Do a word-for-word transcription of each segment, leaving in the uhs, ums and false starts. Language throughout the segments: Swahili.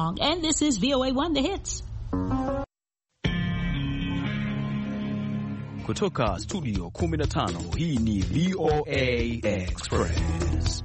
Armstrong, and this is V O A one The Hits. Kutoka studio kumi na tano, hii ni V O A Express.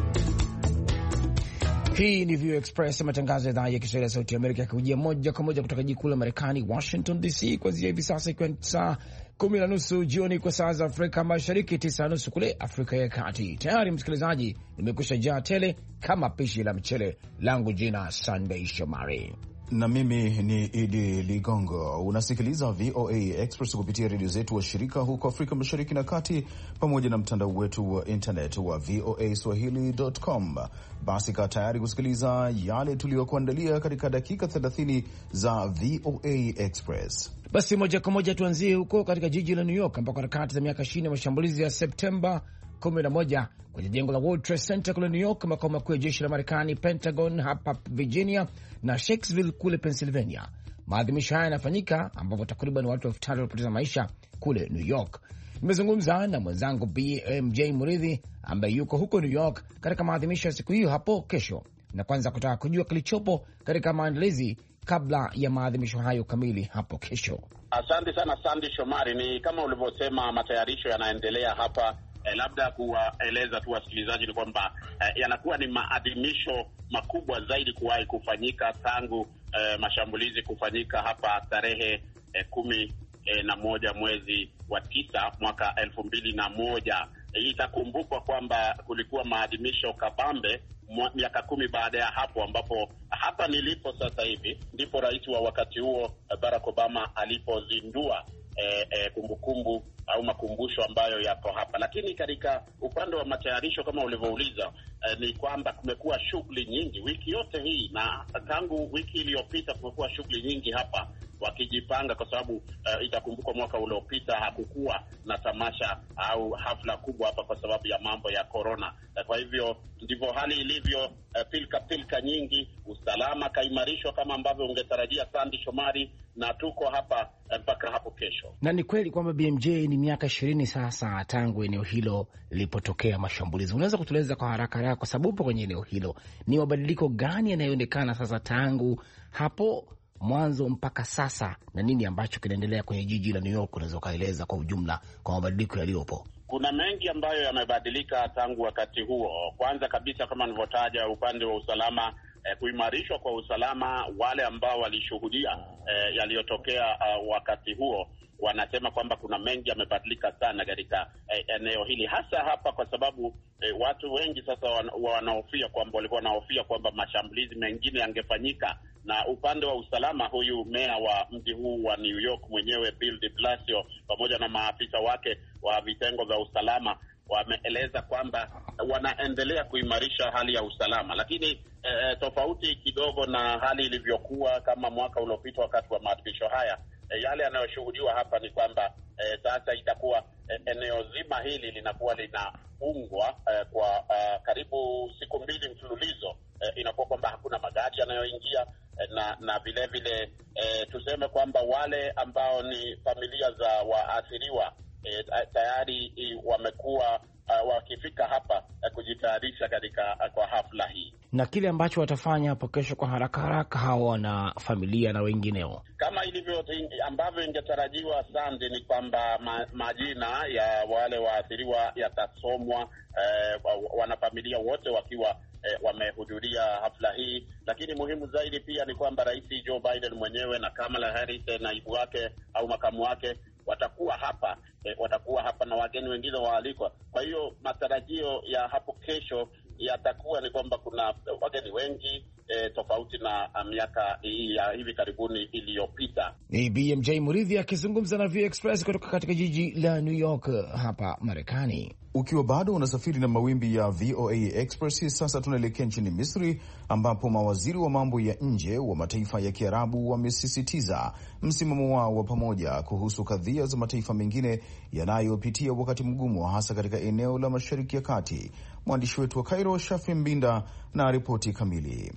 Hii ni V O A Express, matangazo ya idhaa ya Kiswahili ya Sauti ya Amerika yakikujia moja kwa moja kutoka jiji kuu la Marekani, Washington D C, kuanzia hivi sasa ikiwa saa kumi na nusu jioni kwa saa za Afrika Mashariki, tisa na nusu kule Afrika ya Kati. Tayari msikilizaji, nimekusha jaa tele kama pishi la mchele langu. Jina Sunday Shomari na mimi ni Idi Ligongo. Unasikiliza V O A Express kupitia redio zetu wa shirika huko Afrika Mashariki na Kati, pamoja na mtandao wetu wa internet wa V O A Swahili dot com. Basi kaa tayari kusikiliza yale tuliyokuandalia katika dakika thelathini za V O A Express. Basi moja kwa moja tuanzie huko katika jiji la New York, ambako harakati za miaka ishirini ya mashambulizi ya Septemba kumi na moja kwenye jengo la World Trade Center kule New York, makao makuu ya jeshi la Marekani, Pentagon hapa Virginia na Shakesville kule Pennsylvania. Maadhimisho haya yanafanyika ambapo takriban watu elfu tatu walipoteza maisha kule New York. Nimezungumza na mwenzangu B M J Muridhi ambaye yuko huko New York katika maadhimisho ya siku hiyo hapo kesho, na kwanza kutaka kujua kilichopo katika maandalizi kabla ya maadhimisho hayo kamili hapo kesho. Asante sana Sandy Shomari. Ni kama ulivyosema, matayarisho yanaendelea hapa. Eh, labda kuwaeleza tu wasikilizaji ni kwamba eh, yanakuwa ni maadhimisho makubwa zaidi kuwahi kufanyika tangu eh, mashambulizi kufanyika hapa tarehe eh, kumi eh, na moja mwezi wa tisa mwaka elfu mbili na moja. Hii itakumbukwa kwamba kulikuwa maadhimisho kabambe miaka kumi baada ya hapo, ambapo hapa nilipo sasa hivi ndipo rais wa wakati huo Barack Obama alipozindua eh, eh, kumbukumbu au makumbusho ambayo yako hapa. Lakini katika upande wa matayarisho kama ulivyouliza, eh, ni kwamba kumekuwa shughuli nyingi wiki yote hii, na tangu wiki iliyopita kumekuwa shughuli nyingi hapa wakijipanga, kwa sababu uh, itakumbukwa mwaka uliopita hakukuwa na tamasha au hafla kubwa hapa kwa sababu ya mambo ya corona. Kwa hivyo ndivyo hali ilivyo, uh, pilka pilka nyingi, usalama kaimarishwa kama ambavyo ungetarajia Sandy Shomari, na tuko hapa mpaka uh, hapo kesho. Na ni kweli kwamba B M J ni miaka ishirini sasa tangu eneo hilo lilipotokea mashambulizi. Unaweza kutueleza kwa haraka haraka, kwa sababu kwenye eneo hilo ni mabadiliko gani yanayoonekana sasa tangu hapo mwanzo mpaka sasa, na nini ambacho kinaendelea kwenye jiji la New York? Unaweza kaeleza kwa ujumla kwa mabadiliko yaliyopo? Kuna mengi ambayo yamebadilika tangu wakati huo. Kwanza kabisa, kama nilivyotaja, upande wa usalama, eh, kuimarishwa kwa usalama. Wale ambao walishuhudia eh, yaliyotokea uh, wakati huo wanasema kwamba kuna mengi yamebadilika sana katika eh, eneo hili, hasa hapa kwa sababu eh, watu wengi sasa wan, wanahofia kwamba walikuwa wanahofia kwamba mashambulizi mengine yangefanyika. Na upande wa usalama, huyu meya wa mji huu wa New York mwenyewe Bill de Blasio pamoja na maafisa wake wa vitengo vya usalama wameeleza kwamba wanaendelea kuimarisha hali ya usalama. Lakini eh, tofauti kidogo na hali ilivyokuwa kama mwaka uliopita wakati wa maadhimisho haya, eh, yale yanayoshuhudiwa hapa ni kwamba eh, sasa itakuwa eh, eneo zima hili linakuwa linaungwa eh, kwa eh, karibu siku mbili mfululizo. Eh, inakuwa kwamba hakuna magari yanayoingia, eh, na na vile vile eh, tuseme kwamba wale ambao ni familia za waathiriwa eh, tayari eh, wamekuwa uh, wakifika hapa uh, kujitayarisha katika uh, kwa hafla hii. Na kile ambacho watafanya hapo kesho kwa haraka haraka hawa na familia na wengineo, kama ilivyo ambavyo ingetarajiwa Sande, ni kwamba ma, majina ya wale waathiriwa yatasomwa, eh, wanafamilia wote wakiwa eh, wamehudhuria hafla hii. Lakini muhimu zaidi pia ni kwamba Rais Joe Biden mwenyewe na Kamala Harris, naibu wake au makamu wake, watakuwa hapa eh, watakuwa hapa na wageni wengine waalikwa. Kwa hiyo matarajio ya hapo kesho yatakuwa ni kwamba kuna wageni wengi eh, tofauti na miaka ya hivi karibuni iliyopita. Ni B M J Muridhi akizungumza na V Express kutoka katika jiji la New York hapa Marekani. Ukiwa bado unasafiri na mawimbi ya V O A Express, sasa tunaelekea nchini Misri ambapo mawaziri wa mambo ya nje wa mataifa ya Kiarabu wamesisitiza msimamo wao wa pamoja kuhusu kadhia za mataifa mengine yanayopitia wakati mgumu, hasa katika eneo la Mashariki ya Kati. Mwandishi wetu wa Cairo, Shafi Mbinda, na ripoti kamili.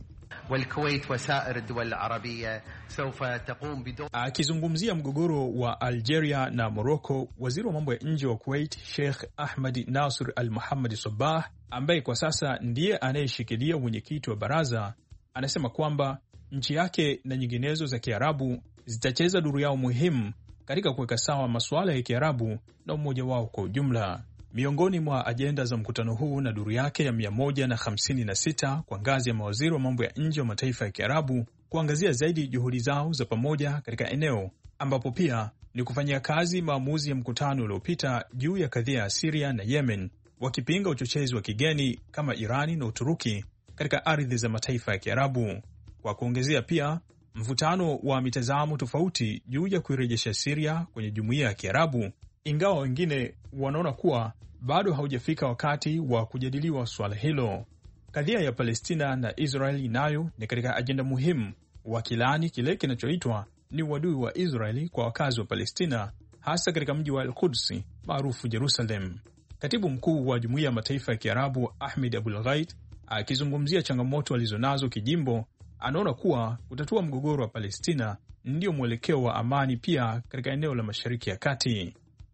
Akizungumzia mgogoro wa Algeria na Morocco, waziri wa mambo ya nje wa Kuwait Sheikh Ahmad Nasr Al-Muhammad Sabah, ambaye kwa sasa ndiye anayeshikilia mwenyekiti wa baraza, anasema kwamba nchi yake na nyinginezo za Kiarabu zitacheza duru yao muhimu katika kuweka sawa masuala ya Kiarabu na umoja wao kwa ujumla. Miongoni mwa ajenda za mkutano huu na duru yake ya mia moja na hamsini na sita kwa ngazi ya mawaziri wa mambo ya nje wa mataifa ya Kiarabu kuangazia zaidi juhudi zao za pamoja katika eneo, ambapo pia ni kufanyia kazi maamuzi ya mkutano uliopita juu ya kadhia ya Syria na Yemen, wakipinga uchochezi wa kigeni kama Irani na Uturuki katika ardhi za mataifa ya Kiarabu. Kwa kuongezea pia mvutano wa mitazamo tofauti juu ya kuirejesha Syria kwenye jumuiya ya Kiarabu, ingawa wengine wanaona kuwa bado haujafika wakati wa kujadiliwa suala hilo. Kadhia ya Palestina na Israeli nayo ni katika ajenda muhimu, wakilaani kile kinachoitwa ni uadui wa Israeli kwa wakazi wa Palestina, hasa katika mji wa Al-Quds maarufu Jerusalem. Katibu mkuu wa Jumuiya ya Mataifa ya Kiarabu Ahmed Abul Gheit akizungumzia changamoto alizonazo kijimbo, anaona kuwa kutatua mgogoro wa Palestina ndio mwelekeo wa amani pia katika eneo la Mashariki ya Kati.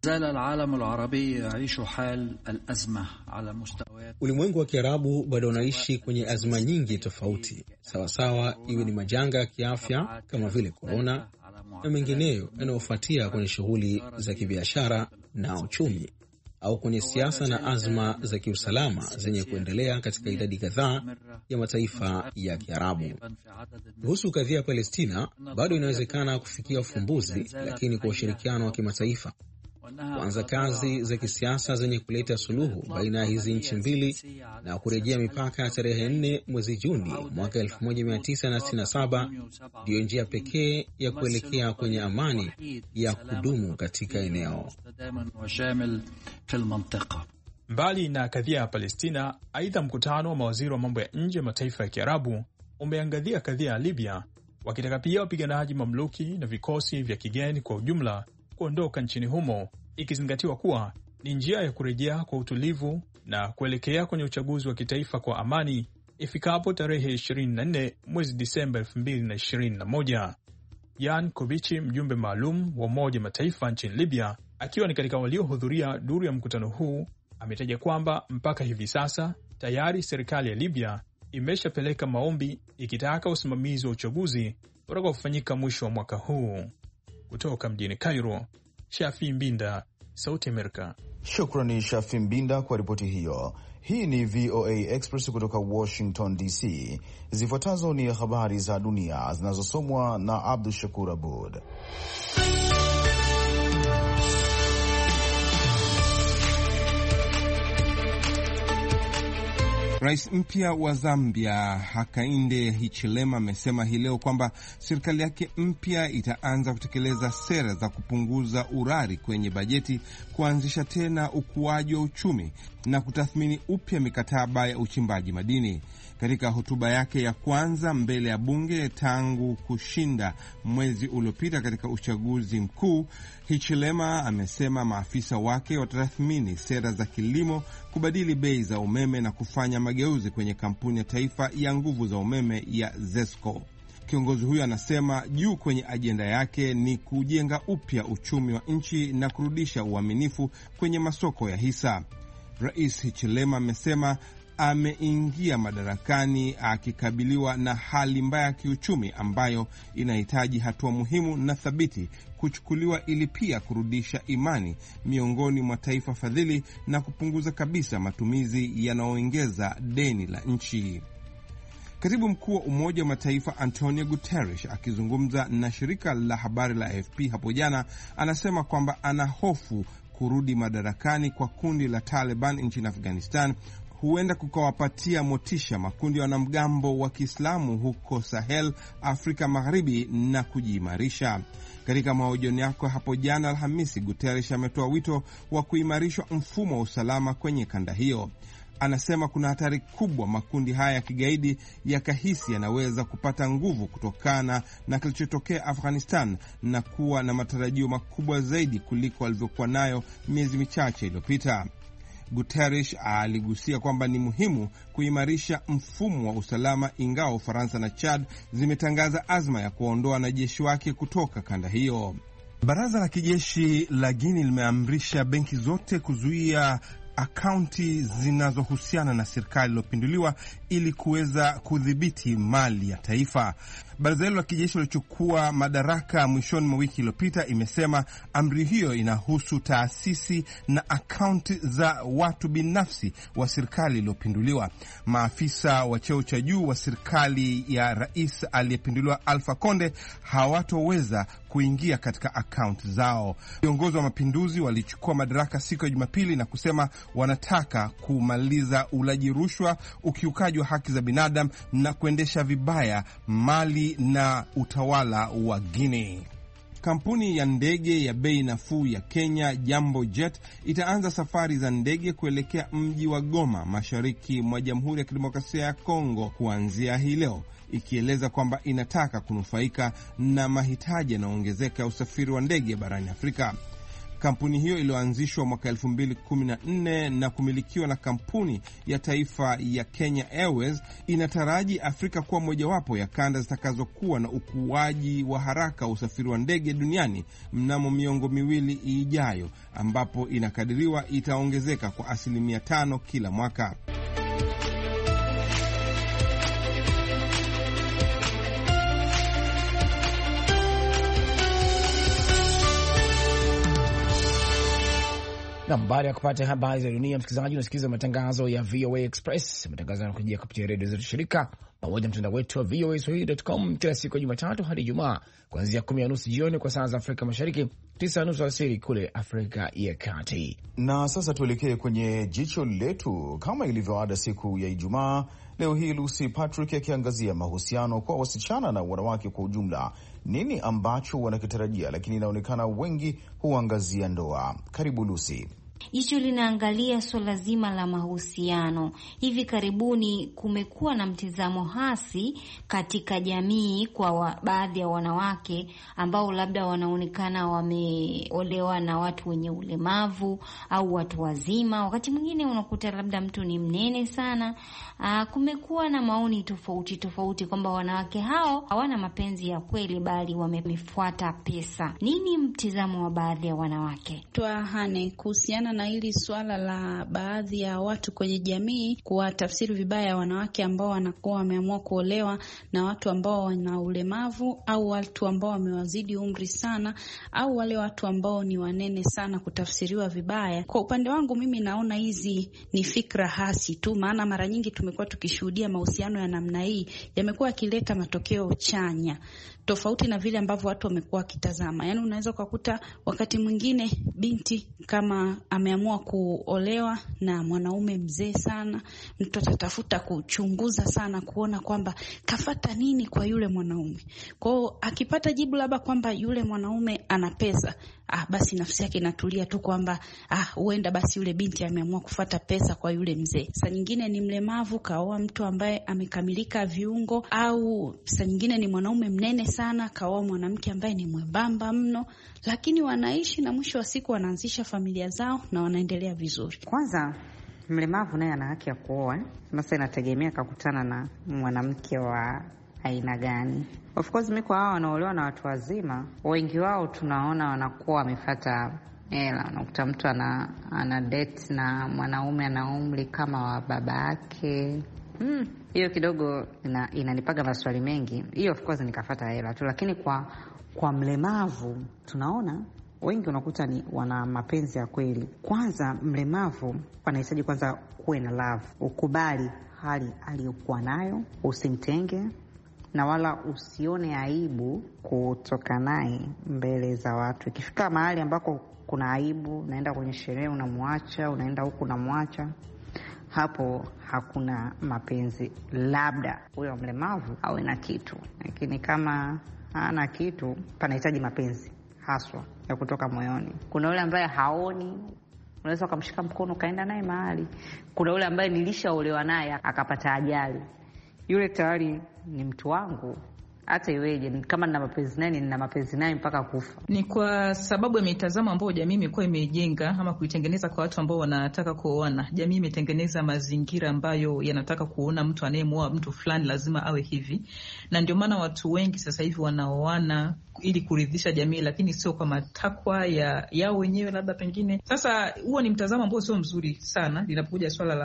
Ulimwengu wa Kiarabu bado unaishi kwenye azma nyingi tofauti, sawasawa iwe ni majanga ya kiafya kama vile korona na mengineyo yanayofuatia kwenye shughuli za kibiashara na uchumi, au kwenye siasa na azma za kiusalama zenye kuendelea katika idadi kadhaa ya mataifa ya Kiarabu. Kuhusu kadhia ya Palestina, bado inawezekana kufikia ufumbuzi, lakini kwa ushirikiano wa kimataifa, kuanza kazi za kisiasa zenye kuleta suluhu baina ya hizi nchi mbili na kurejea mipaka ya tarehe nne mwezi Juni mwaka elfu moja mia tisa sitini na saba ndiyo njia pekee ya kuelekea kwenye amani ya kudumu katika eneo. Mbali na kadhia ya Palestina, aidha mkutano wa mawaziri wa mambo ya nje mataifa ya Kiarabu umeangazia kadhia ya Libya, wakitaka pia wapiganaji mamluki na vikosi vya kigeni kwa ujumla kuondoka nchini humo, ikizingatiwa kuwa ni njia ya kurejea kwa utulivu na kuelekea kwenye uchaguzi wa kitaifa kwa amani ifikapo tarehe ishirini na nne mwezi Disemba elfu mbili na ishirini na moja. Jan Kovici, mjumbe maalum wa Umoja Mataifa nchini Libya, akiwa ni katika waliohudhuria duru ya mkutano huu, ametaja kwamba mpaka hivi sasa tayari serikali ya Libya imeshapeleka maombi ikitaka usimamizi wa uchaguzi utakaofanyika mwisho wa mwaka huu. Kutoka mjini Cairo, Shafi Mbinda, Sauti Amerika. Shukrani Shafi Mbinda kwa ripoti hiyo. Hii ni V O A Express kutoka Washington D C. Zifuatazo ni habari za dunia zinazosomwa na Abdul Shakur Abud. Rais mpya wa Zambia Hakainde Hichilema amesema hii leo kwamba serikali yake mpya itaanza kutekeleza sera za kupunguza urari kwenye bajeti, kuanzisha tena ukuaji wa uchumi na kutathmini upya mikataba ya uchimbaji madini. Katika hotuba yake ya kwanza mbele ya bunge tangu kushinda mwezi uliopita katika uchaguzi mkuu, Hichilema amesema maafisa wake watatathmini sera za kilimo, kubadili bei za umeme na kufanya mageuzi kwenye kampuni ya taifa ya nguvu za umeme ya ZESCO. Kiongozi huyo anasema juu kwenye ajenda yake ni kujenga upya uchumi wa nchi na kurudisha uaminifu kwenye masoko ya hisa. Rais Hichilema amesema ameingia madarakani akikabiliwa na hali mbaya ya kiuchumi ambayo inahitaji hatua muhimu na thabiti kuchukuliwa ili pia kurudisha imani miongoni mwa taifa fadhili na kupunguza kabisa matumizi yanayoongeza deni la nchi. Katibu mkuu wa Umoja wa Mataifa Antonio Guterres akizungumza na shirika la habari la A F P hapo jana anasema kwamba ana hofu kurudi madarakani kwa kundi la Taliban nchini Afghanistan huenda kukawapatia motisha makundi ya wanamgambo wa Kiislamu huko Sahel, Afrika Magharibi na kujiimarisha. Katika mahojiano yake hapo jana Alhamisi, Guterres ametoa wito wa kuimarishwa mfumo wa usalama kwenye kanda hiyo. Anasema kuna hatari kubwa makundi haya ya kigaidi yakahisi yanaweza kupata nguvu kutokana na kilichotokea Afghanistan na kuwa na matarajio makubwa zaidi kuliko walivyokuwa nayo miezi michache iliyopita. Guterres aligusia kwamba ni muhimu kuimarisha mfumo wa usalama, ingawa Ufaransa na Chad zimetangaza azma ya kuondoa wanajeshi wake kutoka kanda hiyo. Baraza la kijeshi la Guinea limeamrisha benki zote kuzuia akaunti zinazohusiana na serikali iliyopinduliwa ili kuweza kudhibiti mali ya taifa. Baraza hilo la kijeshi lilochukua madaraka mwishoni mwa wiki iliyopita imesema amri hiyo inahusu taasisi na akaunti za watu binafsi wa serikali iliyopinduliwa. Maafisa wa cheo cha juu wa serikali ya rais aliyepinduliwa Alpha Conde hawatoweza kuingia katika akaunti zao. Viongozi wa mapinduzi walichukua madaraka siku ya Jumapili na kusema wanataka kumaliza ulaji rushwa, ukiukaji wa haki za binadamu na kuendesha vibaya mali na utawala wa Guinea. Kampuni ya ndege ya bei nafuu ya Kenya Jambo Jet itaanza safari za ndege kuelekea mji wa Goma, mashariki mwa Jamhuri ya Kidemokrasia ya Kongo kuanzia hii leo, ikieleza kwamba inataka kunufaika na mahitaji yanayoongezeka ya usafiri wa ndege barani Afrika. Kampuni hiyo iliyoanzishwa mwaka elfu mbili kumi na nne na kumilikiwa na kampuni ya taifa ya Kenya Airways inataraji Afrika kuwa mojawapo ya kanda zitakazokuwa na ukuaji wa haraka wa usafiri wa ndege duniani mnamo miongo miwili ijayo, ambapo inakadiriwa itaongezeka kwa asilimia tano kila mwaka. Na baada ya kupata habari za dunia, msikilizaji, unasikiliza matangazo ya V O A Express. Matangazo yanakujia kupitia redio zetu shirika pamoja mtandao wetu wa v o a swahili dot com kila siku ya Jumatatu hadi Ijumaa kuanzia kumi na nusu jioni kwa saa za Afrika Mashariki, tisa na nusu alasiri kule Afrika ya Kati. Na sasa tuelekee kwenye jicho letu. Kama ilivyoada siku ya Ijumaa, leo hii Lucy Patrick akiangazia mahusiano kwa wasichana na wanawake kwa ujumla. Nini ambacho wanakitarajia, lakini inaonekana wengi huangazia ndoa. Karibu Lucy. Jicho linaangalia swala zima la mahusiano. Hivi karibuni kumekuwa na mtizamo hasi katika jamii kwa wa, baadhi ya wanawake ambao labda wanaonekana wameolewa na watu wenye ulemavu au watu wazima. Wakati mwingine unakuta labda mtu ni mnene sana. Aa, kumekuwa na maoni tofauti tofauti kwamba wanawake hao hawana mapenzi ya kweli bali wamefuata pesa. Nini mtizamo wa baadhi ya wanawake? Tuahane kuhusiana na hili swala la baadhi ya watu kwenye jamii kuwatafsiri vibaya wanawake ambao wanakuwa wameamua kuolewa na watu ambao wana ulemavu au watu ambao wamewazidi umri sana au wale watu ambao ni wanene sana, kutafsiriwa vibaya. Kwa upande wangu mimi naona hizi ni fikra hasi tu, maana mara nyingi tumekuwa tukishuhudia mahusiano ya namna hii yamekuwa yakileta matokeo chanya tofauti na vile ambavyo watu wamekuwa kitazama. Yaani unaweza kukuta wakati mwingine binti kama ameamua kuolewa na mwanaume mzee sana, mtu atatafuta kuchunguza sana kuona kwamba kafata nini kwa yule mwanaume. Kwa hiyo akipata jibu labda kwamba yule mwanaume ana pesa, ah basi nafsi yake inatulia tu kwamba ah huenda basi yule binti ameamua kufuata pesa kwa yule mzee. Saa nyingine ni mlemavu kaoa mtu ambaye amekamilika viungo, au saa nyingine ni mwanaume mnene sana kaoa mwanamke ambaye ni mwembamba mno, lakini wanaishi na mwisho wa siku wanaanzisha familia zao na wanaendelea vizuri. Kwanza mlemavu naye ana haki ya kuoa. Sasa inategemea kakutana na mwanamke wa aina gani. Of course mimi kwa hao wanaolewa na watu wazima, wengi wao tunaona wanakuwa wamefuata hela. Unakuta mtu ana ana date na mwanaume ana umri kama wa baba yake. Hmm, hiyo kidogo ina, inanipaga maswali mengi. Hiyo of course nikafuata hela tu, lakini kwa kwa mlemavu tunaona wengi unakuta ni wana mapenzi ya kweli. Kwanza mlemavu anahitaji kwanza kuwe na love. Ukubali hali aliyokuwa nayo, usimtenge na wala usione aibu kutoka naye mbele za watu. Ikifika mahali ambako kuna aibu, unaenda kwenye sherehe unamwacha, unaenda huku unamwacha, hapo hakuna mapenzi. Labda huyo mlemavu awe na kitu, lakini kama hana kitu, panahitaji mapenzi haswa ya kutoka moyoni. Kuna yule ambaye haoni, unaweza kumshika mkono kaenda naye mahali. Kuna yule ambaye nilishaolewa naye akapata ajali, yule tayari ni mtu wangu, hata iweje kama nina mapenzi naye, nina mapenzi naye mpaka kufa. Ni kwa sababu ya mitazamo ambayo jamii imekuwa imejenga ama kuitengeneza kwa watu ambao wanataka kuoana. Jamii imetengeneza mazingira ambayo yanataka kuona mtu anayemuoa mtu fulani lazima awe hivi, na ndio maana watu wengi sasa hivi wanaoana ili kuridhisha jamii, lakini sio kwa matakwa ya yao wenyewe labda pengine. Sasa huo ni mtazamo ambao sio mzuri sana linapokuja swala la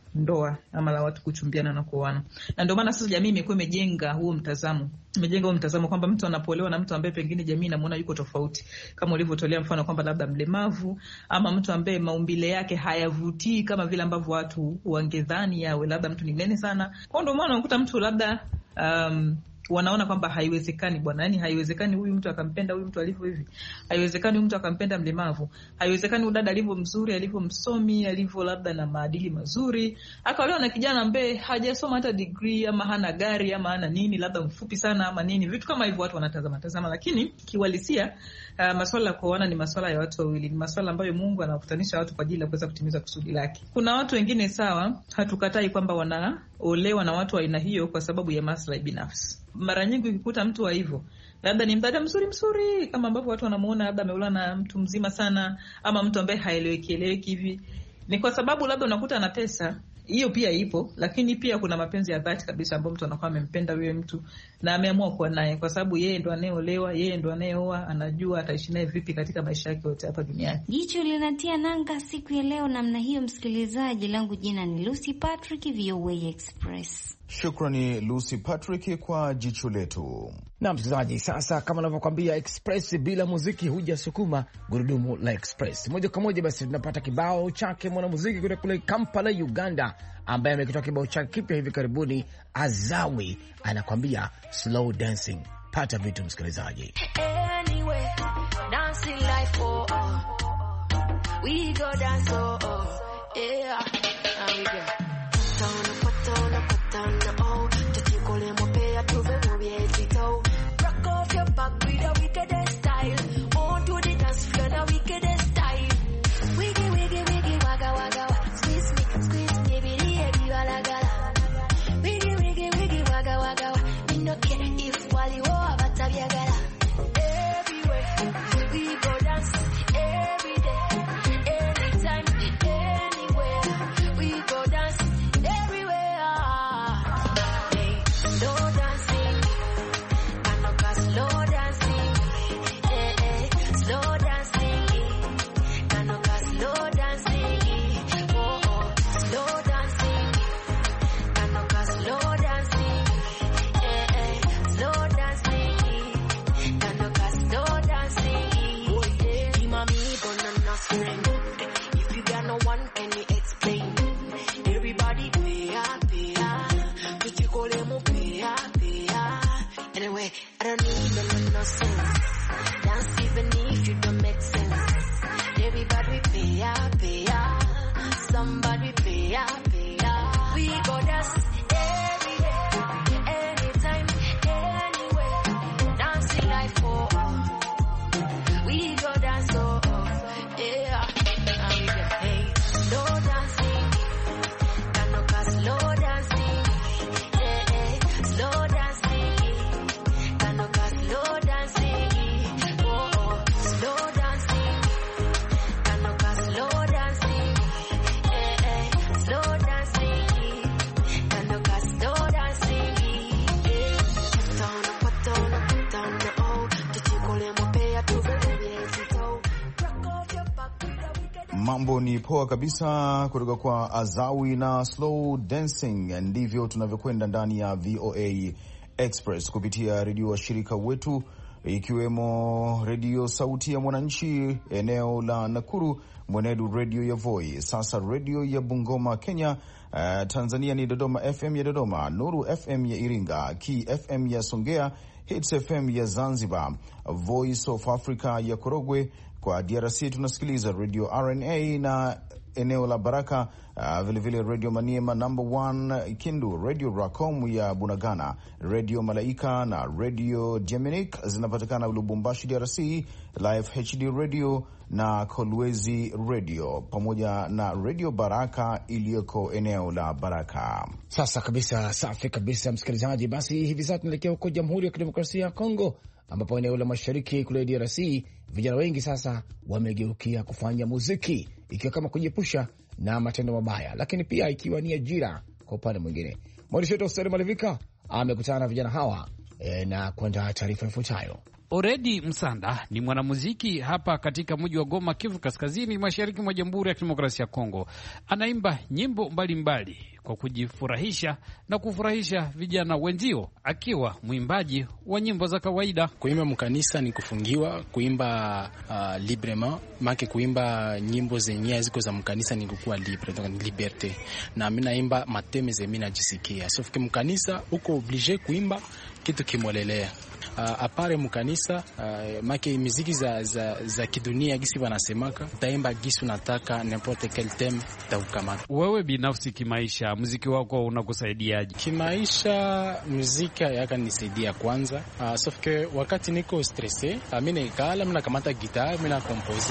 ndoa ama la watu kuchumbiana na kuoana. Na ndio maana sasa jamii imekuwa imejenga huo mtazamo. Imejenga huo mtazamo kwamba mtu anapoolewa na mtu ambaye pengine jamii inamuona yuko tofauti. Kama ulivyotolea mfano kwamba labda mlemavu ama mtu ambaye maumbile yake hayavutii kama vile ambavyo watu wangedhani yawe, labda mtu ni mnene sana. Kwa ndio maana unakuta mtu labda um, wanaona kwamba haiwezekani bwana, yani haiwezekani huyu mtu akampenda huyu mtu alivyo hivi. Haiwezekani huyu mtu akampenda mlemavu. Haiwezekani udada alivyo mzuri, alivyo msomi, alivyo labda na maadili mazuri, akaolewa na kijana ambaye hajasoma hata degree ama hana gari ama hana nini, labda mfupi sana ama nini. Vitu kama hivyo watu wanatazama tazama, lakini kiwalisia uh, masuala ya kuoana ni masuala ya watu wawili. Ni masuala ambayo Mungu anakutanisha watu kwa ajili ya kuweza kutimiza kusudi lake. Kuna watu wengine sawa, hatukatai kwamba wanaolewa na watu wa aina hiyo kwa sababu ya maslahi binafsi. Mara nyingi ukikuta mtu wa hivyo, labda ni mdada mzuri mzuri kama ambavyo watu wanamuona, labda ameolewa na mtu mzima sana ama mtu ambaye haeleweki eleweki hivi, ni kwa sababu labda unakuta ana pesa. Hiyo pia ipo, lakini pia kuna mapenzi ya dhati kabisa ambapo mtu anakuwa amempenda yule mtu na ameamua kuwa naye kwa sababu yeye ndo anayeolewa, yeye ndo anayeoa, anajua ataishi naye vipi katika maisha yake yote hapa duniani. Jicho linatia nanga siku ya leo namna hiyo, msikilizaji. Langu jina ni Lucy Patrick, V O A Express. Shukrani Lucy Patrick kwa jicho letu. Na msikilizaji, sasa kama navyokwambia, Express bila muziki huja sukuma gurudumu la Express. Moja kwa moja basi tunapata kibao chake mwanamuziki kutoka kule Kampala, Uganda, ambaye amekitoa kibao chake kipya hivi karibuni. Azawi anakwambia slow dancing. Pata vitu msikilizaji. Anyway, dancing life oh, oh. We go dance oh, oh. Yeah, now we go. Patana, patana, patana, oh. Tutikole mopea tuve mweji tau. Rock off your back with a wickedest style. On to the dance floor, the wickedest style. Wiggy, wiggy, wiggy, waga, waga, waga. Squeeze me, squeeze me, baby, baby, wala, gala. Wiggy, wiggy, wiggy, waga, waga, waga. Me no care if wali wa bata biagala. Everywhere we go dance, every day, anytime, anywhere. We go dance everywhere. Hey, slow dancing, I know got slow dancing. Hey, hey, slow dancing, I know got slow dancing. Oh, oh, slow dancing, I know got slow dancing. Hey, hey, slow dancing, I know got slow dancing. Oh yeah, you mommy banana spring. If you got no one, can you explain? Everybody pay up, pay up. But you call them pay up, pay up. Anyway, I don't need no nonsense. Dance even if you don't make sense. Everybody pay up, pay up. Somebody pay up, pay up. We go dance every day, anytime, anywhere. Dancing life for all. We go dance oh, oh. Yeah. And we go, hey, slow dancing. I know got slow dancing. Yeah, hey, slow dancing. I know got slow dancing. Oh, oh, slow dancing. I know got slow dancing. Yeah, hey, slow dancing. I know got slow dancing. Yeah. Patana, patana, patana, oh. Tutikole mopea tuve mweji. Mambo ni poa kabisa kutoka kwa Azawi na slow dancing. Ndivyo tunavyokwenda ndani ya V O A Express kupitia redio wa shirika wetu, ikiwemo redio Sauti ya Mwananchi eneo la Nakuru, Mwenedu redio ya Voi, sasa redio ya Bungoma Kenya. Uh, Tanzania ni Dodoma F M ya Dodoma, Nuru F M ya Iringa, Ki F M ya Songea, Hits F M ya Zanzibar, Voice of Africa ya Korogwe. Kwa D R C tunasikiliza Radio R N A na eneo la Baraka, uh, vile vile Radio Maniema number one Kindu, Radio Racom ya Bunagana, Radio Malaika na Radio Geminic zinapatikana Lubumbashi D R C, Live H D Radio na Kolwezi Radio pamoja na Radio Baraka iliyoko eneo la Baraka. Sasa kabisa, safi kabisa msikilizaji. Basi hivi sasa tunaelekea huko Jamhuri ya Kidemokrasia ya Kongo, ambapo eneo la mashariki kule D R C vijana wengi sasa wamegeukia kufanya muziki, ikiwa kama kujiepusha na matendo mabaya, lakini pia ikiwa ni ajira kwa upande mwingine. Mwandishi wetu Osteri Malivika amekutana na vijana hawa e, na kuandaa taarifa ifuatayo. Oredi Msanda ni mwanamuziki hapa katika mji wa Goma, Kivu Kaskazini, mashariki mwa Jamhuri ya Kidemokrasia ya Kongo. Anaimba nyimbo mbalimbali mbali kwa kujifurahisha na kufurahisha vijana wenzio, akiwa mwimbaji wa nyimbo za kawaida. Kuimba mkanisa ni kufungiwa, kuimba uh, librement, make kuimba nyimbo zenye ziko za mkanisa ni kukua libre, donc ni liberté. Na mimi naimba mateme ze mimi najisikia. Sauf que mkanisa uko obligé kuimba kitu kimolelea. Uh, apare mkanisa uh, make muziki za, za, za kidunia gisi wanasemaka, utaimba gisi unataka n'importe quel theme taukamata. Wewe binafsi kimaisha, muziki wako unakusaidiaje? Kimaisha muziki yaka nisaidia kwanza. Uh, sauf que wakati niko stressé, uh, mimi nikala mimi nakamata guitar, mimi na compose.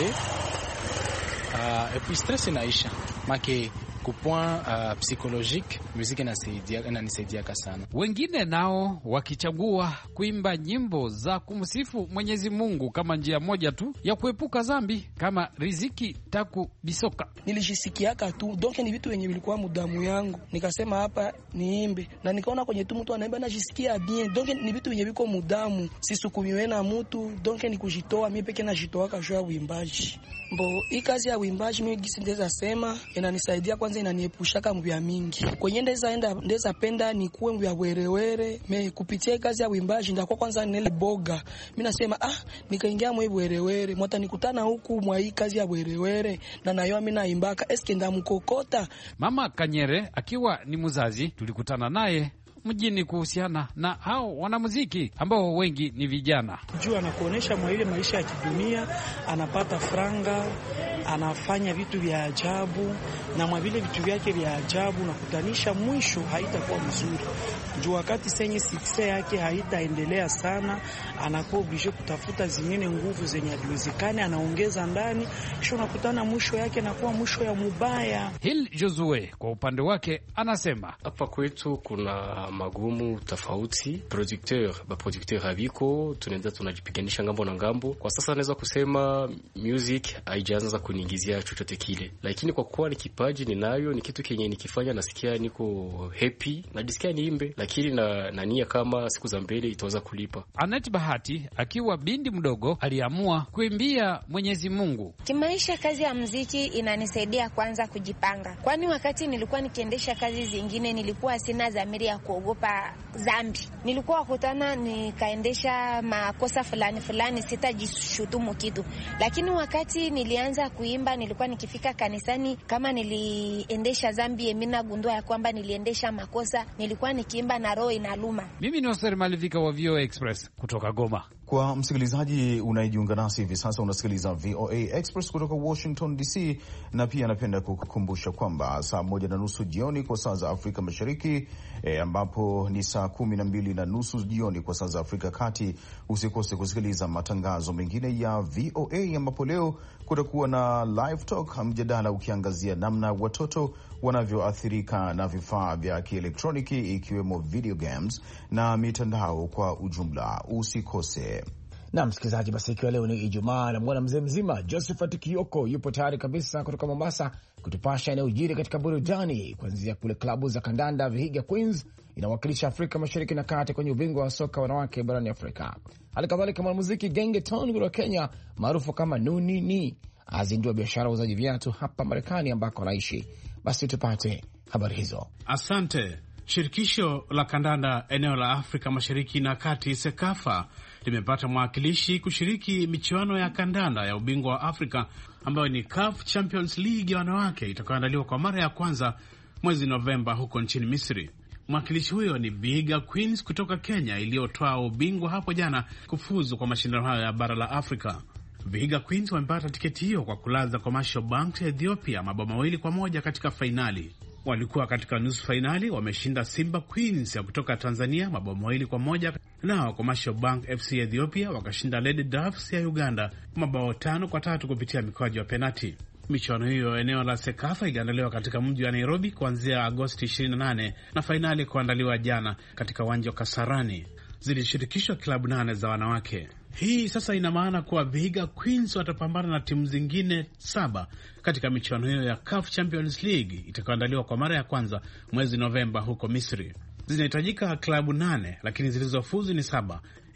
Uh, et puis stress inaisha. Make kupoint uh, psychologique muziki inanisaidia sana. Wengine nao wakichagua kuimba nyimbo za kumsifu Mwenyezi Mungu kama njia moja tu ya kuepuka dhambi, kama Riziki Taku Bisoka. Nilijisikiaka tu, donc ni vitu wenye vilikuwa mudamu yangu, nikasema hapa niimbe, na nikaona kwenye tu mtu anaimba najisikia bien, donc ni vitu wenye viko mudamu, sisukumiwe na mtu, donc ni kujitoa mimi peke najitoa kwa jua uimbaji. Mbo hii kazi ya uimbaji mimi gisi ndeza sema inanisaidia kwanza, inaniepushaka mbya mingi kwenye ndeza enda ndeza penda ni kuwe mbya werewere me kupitia kazi ya uimbaji ndakuwa kwanza nile boga. Mimi nasema ah nikaingia mwe werewere mwata nikutana huku mwa hii kazi ya werewere na nayo mimi naimbaka eske ndamkokota. Mama Kanyere akiwa ni mzazi, tulikutana naye mjini kuhusiana na hao wanamuziki ambao wengi ni vijana. Juu anakuonesha mwa ile maisha ya kidunia, anapata franga, anafanya vitu vya ajabu, na mwa vile vitu vyake vya ajabu na kutanisha mwisho haitakuwa mzuri. Juu wakati senye success yake haitaendelea sana, anakuwa obligé kutafuta zingine nguvu zenye haziwezekani, anaongeza ndani, kisha unakutana mwisho yake anakuwa mwisho ya mubaya. Hil Josue kwa upande wake anasema hapa kwetu kuna magumu tofauti, producteur ba producteur habiko, tunaenda tunajipiganisha ngambo na ngambo. Kwa sasa naweza kusema music haijaanza kuniingizia chochote kile, lakini kwa kuwa ni kipaji ninayo, ni kitu kenye nikifanya nasikia niko happy, najisikia niimbe, lakini na, na nia kama siku za mbele itaweza kulipa. Anet Bahati akiwa bindi mdogo aliamua kuimbia Mwenyezi Mungu. Kimaisha kazi ya muziki inanisaidia kwanza kujipanga, kwani wakati nilikuwa nikiendesha kazi zingine nilikuwa sina dhamiri ya kuogopa dhambi. Nilikuwa kutana nikaendesha makosa fulani fulani, sitajishutumu kitu, lakini wakati nilianza kuimba nilikuwa nikifika kanisani, kama niliendesha dhambi mimi nagundua ya kwamba niliendesha makosa, nilikuwa nikiimba na roho inaluma. Mimi ni Oscar Malivika wa V O A Express kutoka Goma. Kwa msikilizaji unayejiunga nasi hivi sasa, unasikiliza V O A Express kutoka Washington D C, na pia napenda kukukumbusha kwamba saa moja na nusu jioni kwa saa za Afrika Mashariki, e, ambapo ni saa kumi na mbili na nusu jioni kwa saa za Afrika Kati, usikose kusikiliza matangazo mengine ya V O A, ambapo leo kutakuwa na live talk, mjadala ukiangazia namna watoto wanavyoathirika na vifaa vya kielektroniki ikiwemo video games na mitandao kwa ujumla. Usikose. Na msikilizaji, basi ikiwa leo ni Ijumaa na mwana mzee mzima Josephat Kioko yupo tayari kabisa kutoka Mombasa kutupasha yanayojiri katika burudani, kuanzia kule klabu za kandanda. Vihiga Queens inawakilisha Afrika Mashariki na Kati kwenye ubingwa wa soka wanawake barani Afrika. Hali kadhalika mwanamuziki Gengeton kutoka Kenya maarufu kama Nunini azindua biashara ya uuzaji viatu hapa Marekani ambako anaishi. Basi tupate habari hizo. Asante. Shirikisho la kandanda eneo la Afrika Mashariki na Kati Sekafa limepata mwakilishi kushiriki michuano ya kandanda ya ubingwa wa Afrika ambayo ni C A F Champions League ya wanawake itakayoandaliwa kwa mara ya kwanza mwezi Novemba huko nchini Misri. Mwakilishi huyo ni Vihiga Queens kutoka Kenya iliyotoa ubingwa hapo jana kufuzu kwa mashindano hayo ya bara la Afrika. Vihiga Queens wamepata tiketi hiyo kwa kulaza Commercial Bank ya Ethiopia mabao mawili kwa moja katika fainali. Walikuwa katika nusu fainali, wameshinda Simba Queens ya kutoka Tanzania mabao mawili kwa moja, nao Commercial Bank F C Ethiopia wakashinda Lady Doves ya Uganda mabao tano kwa tatu kupitia mikwaju ya penati. Michuano hiyo eneo la Sekafa iliandaliwa katika mji wa Nairobi kuanzia Agosti ishirini na nane na fainali kuandaliwa jana katika uwanja wa Kasarani. Zilishirikishwa klabu nane za wanawake. Hii sasa ina maana kuwa Vihiga Queens watapambana na timu zingine saba katika michuano hiyo ya C A F Champions League itakayoandaliwa kwa mara ya kwanza mwezi Novemba huko Misri. Zinahitajika klabu nane, lakini zilizofuzu ni saba,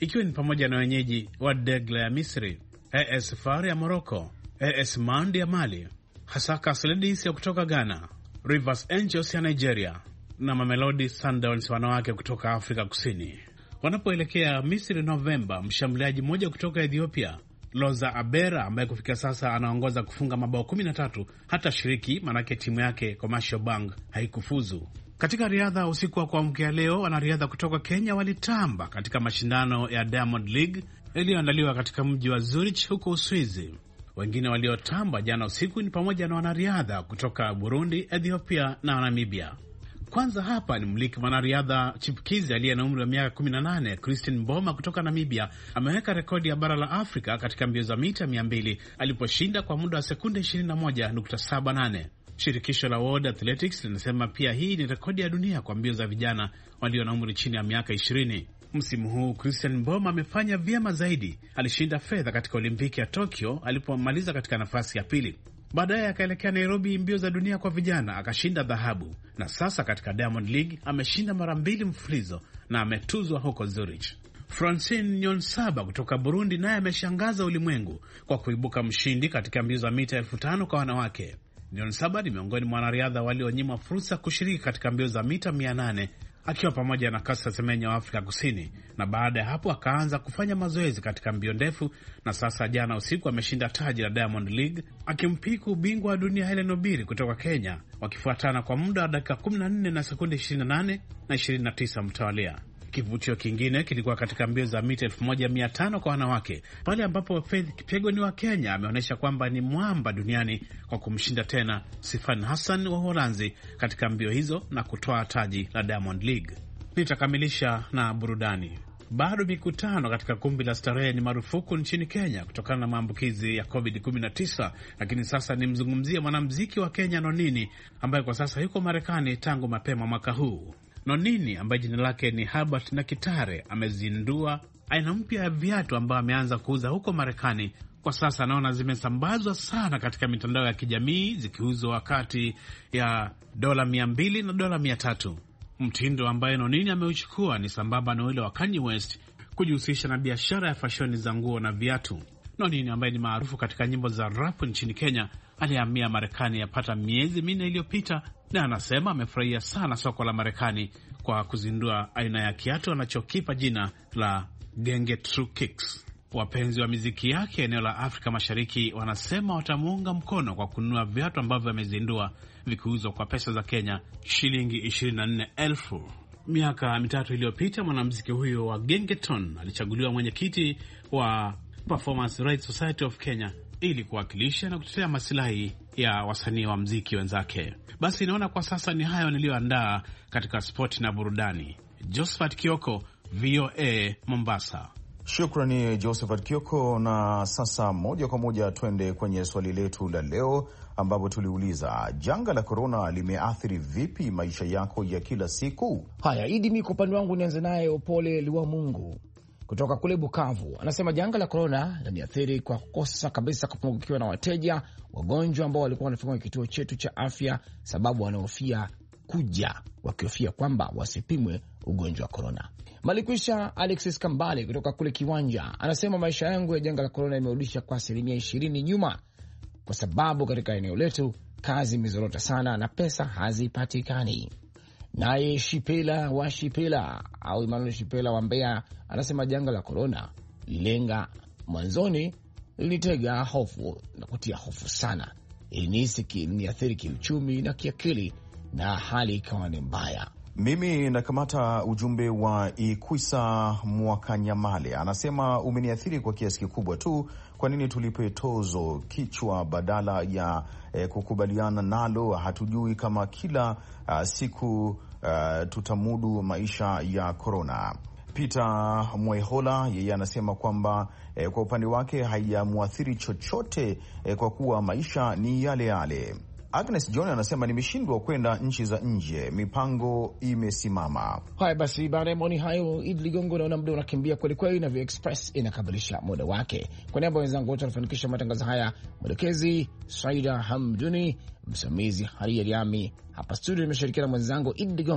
ikiwa ni pamoja na wenyeji wa Degla ya Misri, A S Far ya Morocco, A S Mand ya Mali, Hasaka Sledis ya kutoka Ghana, Rivers Angels ya Nigeria na Mamelodi Sundowns wanawake kutoka Afrika Kusini. Wanapoelekea Misri Novemba, mshambuliaji mmoja kutoka Ethiopia, Loza Abera, ambaye kufikia sasa anaongoza kufunga mabao kumi na tatu, hata shiriki manake timu yake Commercial Bank haikufuzu. Katika riadha usiku wa kuamkia leo, wanariadha kutoka Kenya walitamba katika mashindano ya Diamond League iliyoandaliwa katika mji wa Zurich huko Uswizi. Wengine waliotamba jana usiku ni pamoja na wanariadha kutoka Burundi, Ethiopia na Namibia. Kwanza hapa ni mliki mwanariadha chipukizi aliye na umri wa miaka kumi na nane, Christine Mboma kutoka Namibia. Ameweka rekodi ya bara la Afrika katika mbio za mita mia mbili aliposhinda kwa muda wa sekunde ishirini na moja nukta saba nane. Shirikisho la World Athletics linasema pia hii ni rekodi ya dunia kwa mbio za vijana walio na umri chini ya miaka ishirini. Msimu huu Christian Mboma amefanya vyema zaidi. Alishinda fedha katika Olimpiki ya Tokyo alipomaliza katika nafasi ya pili. Baadaye akaelekea Nairobi, mbio za dunia kwa vijana, akashinda dhahabu. Na sasa katika Diamond League ameshinda mara mbili mfulizo na ametuzwa huko Zurich. Francine Nyonsaba kutoka Burundi naye ameshangaza ulimwengu kwa kuibuka mshindi katika mbio za mita elfu tano kwa wanawake. Nyonsaba ni miongoni mwa wanariadha walionyimwa fursa kushiriki katika mbio za mita mia nane akiwa pamoja na Caster Semenya wa Afrika Kusini, na baada ya hapo akaanza kufanya mazoezi katika mbio ndefu, na sasa jana usiku ameshinda taji la Diamond League akimpiku bingwa wa dunia Hellen Obiri kutoka Kenya, wakifuatana kwa muda wa dakika kumi na nne na sekunde ishirini na nane na ishirini na tisa mtawalia. Kivutio kingine kilikuwa katika mbio za mita elfu moja mia tano kwa wanawake, pale ambapo Faith Kipyegon wa Kenya ameonyesha kwamba ni mwamba duniani kwa kumshinda tena Sifan Hassan wa Uholanzi katika mbio hizo na kutoa taji la Diamond League. Nitakamilisha na burudani. Bado mikutano katika kumbi la starehe ni marufuku nchini Kenya kutokana na maambukizi ya covid kumi na tisa, lakini sasa nimzungumzia mwanamuziki wa Kenya Nonini ambaye kwa sasa yuko Marekani tangu mapema mwaka huu. Nonini ambaye jina lake ni Herbert Nakitare amezindua aina mpya ya viatu ambayo ameanza kuuza huko Marekani. Kwa sasa naona zimesambazwa sana katika mitandao ya kijamii zikiuzwa wakati ya dola mia mbili na dola mia tatu. Mtindo ambaye Nonini ameuchukua ni sambamba na ule wa Kanye West kujihusisha na biashara ya fashoni za nguo na viatu. Nonini ambaye ni maarufu katika nyimbo za rap nchini Kenya alihamia Marekani yapata miezi minne iliyopita, na anasema amefurahia sana soko la Marekani kwa kuzindua aina ya kiatu anachokipa jina la Genge True Kicks. Wapenzi wa miziki yake eneo la Afrika Mashariki wanasema watamuunga mkono kwa kununua viatu ambavyo amezindua vikiuzwa kwa pesa za Kenya shilingi ishirini na nne elfu. Miaka mitatu iliyopita mwanamuziki huyo wa Gengeton alichaguliwa mwenyekiti wa Performance Rights Society of Kenya ili kuwakilisha na kutetea masilahi ya wasanii wa muziki wenzake. Basi naona kwa sasa ni hayo niliyoandaa katika spoti na burudani. Josephat Kioko, V O A Mombasa. Shukrani Josephat Kioko. Na sasa moja kwa moja twende kwenye swali letu la leo, ambapo tuliuliza janga la korona limeathiri vipi maisha yako ya kila siku? Haya, Idi, mi kwa upande wangu nianze naye Upole Liwa Mungu kutoka kule Bukavu. Anasema janga la korona limeathiri kwa kukosa kabisa kupungukiwa na wateja wagonjwa ambao walikuwa wanafika kwenye kituo chetu cha afya, sababu wanaofia kuja wakihofia kwamba wasipimwe ugonjwa wa korona. Malikwisha Alexis Kambale kutoka kule Kiwanja anasema maisha yangu ya janga la korona imerudisha kwa asilimia ishirini nyuma, kwa sababu katika eneo letu kazi imezorota sana na pesa hazipatikani. Naye Shipela wa Shipela au Emmanuel Shipela wa Mbeya anasema janga la korona lilenga mwanzoni, lilitega hofu na kutia hofu sana, iliniathiri kiuchumi na kiakili na hali ikawa ni mbaya. Mimi nakamata ujumbe wa Ikwisa Mwakanyamale, anasema umeniathiri kwa kiasi kikubwa tu. Kwa nini tulipe tozo kichwa badala ya eh, kukubaliana nalo? Hatujui kama kila uh, siku uh, tutamudu maisha ya korona. Peter Mwehola yeye anasema kwamba eh, kwa upande wake haijamuathiri chochote eh, kwa kuwa maisha ni yale yale. Agnes John anasema nimeshindwa kwenda nchi za nje, mipango imesimama. Haya basi, baada ya maoni hayo, Idi Ligongo, naona muda unakimbia kweli kweli na Vio Express inakamilisha muda wake. Kwa niaba ya wenzangu wote wanafanikisha matangazo haya, mwelekezi Saida Hamduni, msimamizi Haria Riami, hapa studio nimeshirikiana mwenzangu Idi Ligongo.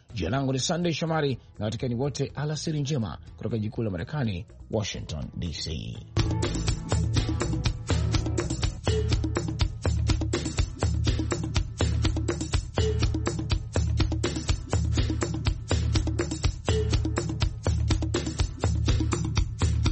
Jina langu ni Sunday Shomari na watikani wote alasiri njema kutoka jikuu la Marekani, Washington D C.